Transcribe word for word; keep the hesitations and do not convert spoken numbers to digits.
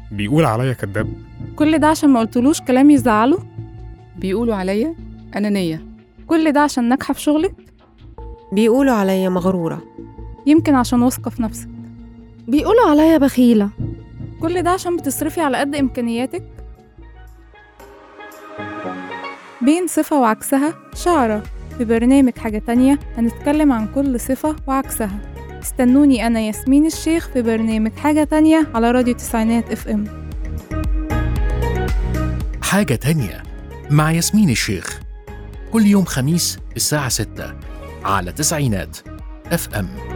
بيقول عليا كداب. كل ده عشان ما قلتلوش كلام يزعله. بيقولوا عليا أنانية. كل ده عشان ناجحة في شغلك. بيقولوا عليا مغرورة. يمكن عشان واثقة في نفسك. بيقولوا عليا بخيلة. كل ده عشان بتصرفي على قد إمكانياتك. بين صفة وعكسها شعرة، في برنامج حاجة تانية هنتكلم عن كل صفة وعكسها. استنوني أنا ياسمين الشيخ في برنامج حاجة تانية على راديو تسعينات اف ام. حاجة تانية مع ياسمين الشيخ، كل يوم خميس الساعة ستة على تسعينات اف ام.